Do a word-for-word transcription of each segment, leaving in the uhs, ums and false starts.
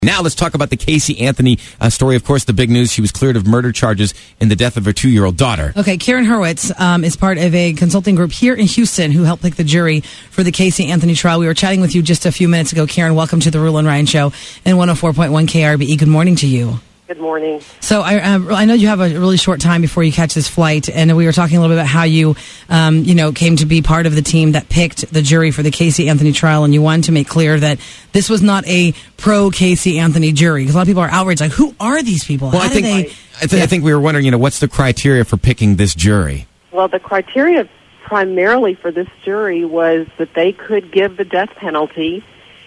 Now let's talk about the Casey Anthony uh, story. Of course, the big news, she was cleared of murder charges in the death of her two-year-old daughter. Okay, Karen Hurwitz um, is part of a consulting group here in Houston who helped pick the jury for the Casey Anthony trial. We were chatting with you just a few minutes ago. Karen, welcome to the Rule and Ryan Show and one oh four point one K R B E. Good morning to you. Good morning. So I, uh, I know you have a really short time before you catch this flight, and we were talking a little bit about how you, um, you know, came to be part of the team that picked the jury for the Casey Anthony trial, and you wanted to make clear that this was not a pro-Casey Anthony jury, because a lot of people are outraged, like, who are these people? Well, how I think, they, I, th- yeah. I think we were wondering, you know, what's the criteria for picking this jury? Well, the criteria primarily for this jury was that they could give the death penalty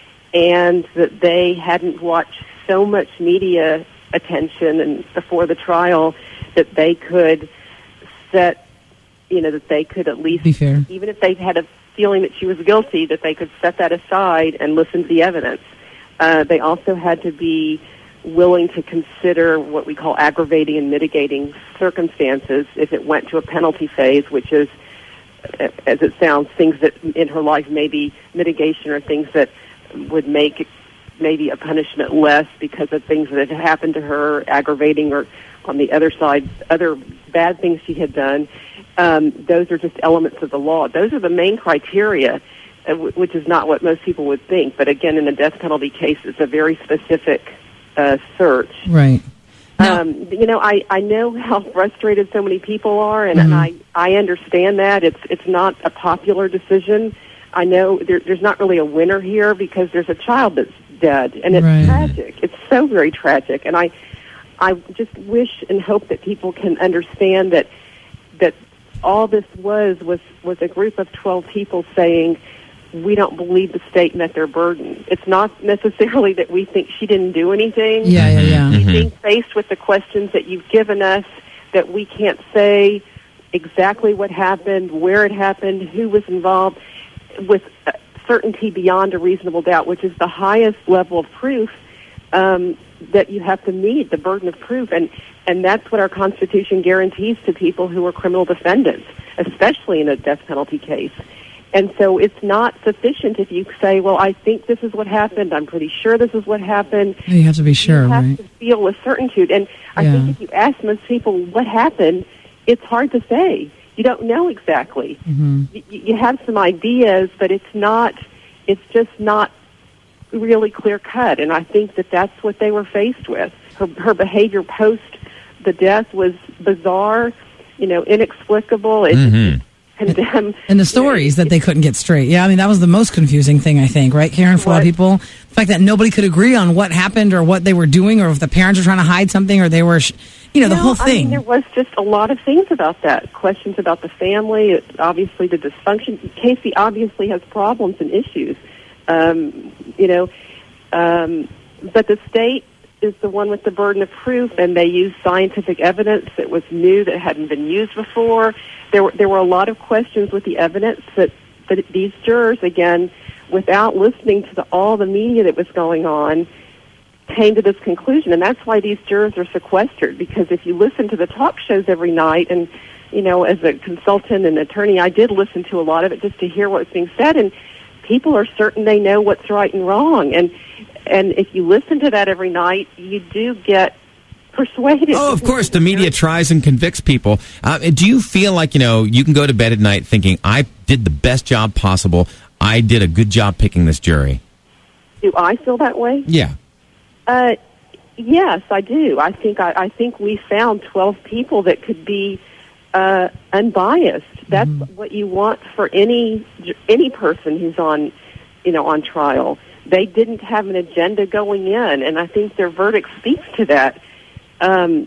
and that they hadn't watched so much media attention and before the trial that they could set, you know, that they could at least, be fair, even if they had a feeling that she was guilty, that they could set that aside and listen to the evidence. Uh, they also had to be willing to consider what we call aggravating and mitigating circumstances if it went to a penalty phase, which is, as it sounds, things that in her life maybe mitigation or things that would make it maybe a punishment less because of things that had happened to her, aggravating, or on the other side, other bad things she had done. Um, those are just elements of the law. Those are the main criteria, uh, w- which is not what most people would think. But again, in a death penalty case, it's a very specific uh, search. Right. Now, um, you know, I, I know how frustrated so many people are, and, mm-hmm. and I, I understand that. It's, it's not a popular decision. I know there, there's not really a winner here because there's a child that's dead, and it's right. tragic. It's so very tragic, and I, I just wish and hope that people can understand that that all this was was was a group of twelve people saying, we don't believe the state met their burden. It's not necessarily that we think she didn't do anything. Yeah, yeah, yeah. Mm-hmm. Being faced with the questions that you've given us, that we can't say exactly what happened, where it happened, who was involved, with uh, certainty beyond a reasonable doubt, which is the highest level of proof um, that you have to meet, the burden of proof. And, and that's what our Constitution guarantees to people who are criminal defendants, especially in a death penalty case. And so it's not sufficient if you say, well, I think this is what happened, I'm pretty sure this is what happened. You have to be sure, You have right? to feel with certitude. And I Yeah. think if you ask most people what happened, it's hard to say. You don't know exactly. Mm-hmm. You, you have some ideas, but it's not, it's just not really clear cut. And I think that that's what they were faced with. Her, her behavior post the death was bizarre, you know, inexplicable. It, Mm-hmm. condemned. And the stories that they couldn't get straight. Yeah, I mean, that was the most confusing thing, I think, right, Karen, for a lot of What? people? The fact that nobody could agree on what happened or what they were doing, or if the parents were trying to hide something, or they were, sh- you know, the No, whole I mean, thing. there was just a lot of things about that. Questions about the family, it, obviously the dysfunction. Casey obviously has problems and issues, um, you know, um, but the state is the one with the burden of proof, and they used scientific evidence that was new, that hadn't been used before. There were, there were a lot of questions with the evidence that, that these jurors, again, without listening to the, all the media that was going on, came to this conclusion. And that's why these jurors are sequestered, because if you listen to the talk shows every night, and, you know, as a consultant and attorney, I did listen to a lot of it just to hear what was being said, and people are certain they know what's right and wrong. And and if you listen to that every night, you do get persuaded. Oh, of course, the media tries and convicts people. Uh, do you feel like, you know, you can go to bed at night thinking, I did the best job possible, I did a good job picking this jury? Do I feel that way? Yeah. Uh, yes, I do. I think I, I think we found twelve people that could be uh, unbiased. That's mm-hmm. what you want for any any person who's on, you know, on trial. They didn't have an agenda going in, and I think their verdict speaks to that. Um,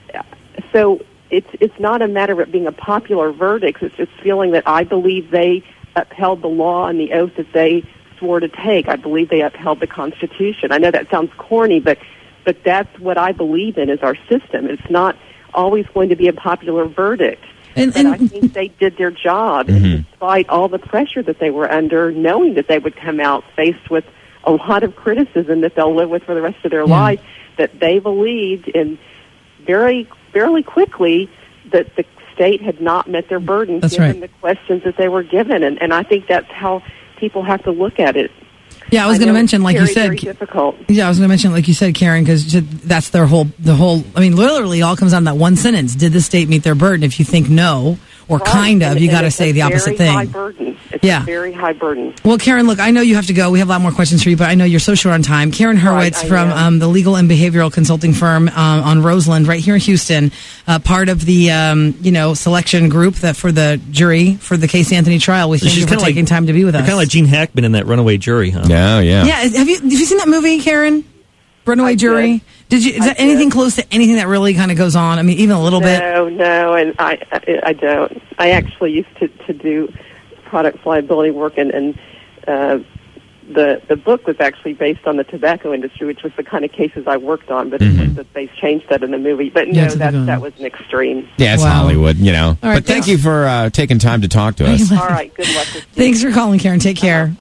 so it's it's not a matter of it being a popular verdict. It's just feeling that I believe they upheld the law and the oath that they swore to take. I believe they upheld the Constitution. I know that sounds corny, but but that's what I believe in is our system. It's not always going to be a popular verdict. And, but and I think they did their job, Mm-hmm. and despite all the pressure that they were under, knowing that they would come out faced with a lot of criticism that they'll live with for the rest of their yeah. life, that they believed in very, fairly quickly that the state had not met their burden That's given right. the questions that they were given. And, and I think that's how people have to look at it. Yeah, I was I going to know mention, it's like very, you said. very difficult. Yeah, I was going to mention, like you said, Karen, because that's their whole, the whole, I mean, literally all comes down to that one sentence. Did the state meet their burden? If you think no, or Right. kind of, And- you and got to it's say a the opposite very thing. High burden. It's Yeah. a very high burden. Well, Karen, look, I know you have to go. We have a lot more questions for you, but I know you're so short on time. Karen Hurwitz Right, I from am. um, the legal and behavioral consulting firm um, on Roseland, right here in Houston, uh, part of the um, you know selection group that for the jury for the Casey Anthony trial. We thank she's you for kinda taking like- time to be with us. Kind of like Gene Hackman in that Runaway Jury, huh? Yeah, yeah. Yeah, have you have you seen that movie, Karen? Runaway I Jury. did. Did you? Is I that anything did. close to anything that really kind of goes on? I mean, even a little bit. No, no, and I, I, I don't. I actually used to, to do products liability work, and, and uh, the the book was actually based on the tobacco industry, which was the kind of cases I worked on. But Mhm. it's that they changed that in the movie. But Yeah, no, it's a that good that one. was an extreme. Yeah, it's Wow. Hollywood, you know. All right, but thank thanks. you for uh, taking time to talk to us. All right, good luck with you. Thanks for calling, Karen. Take care.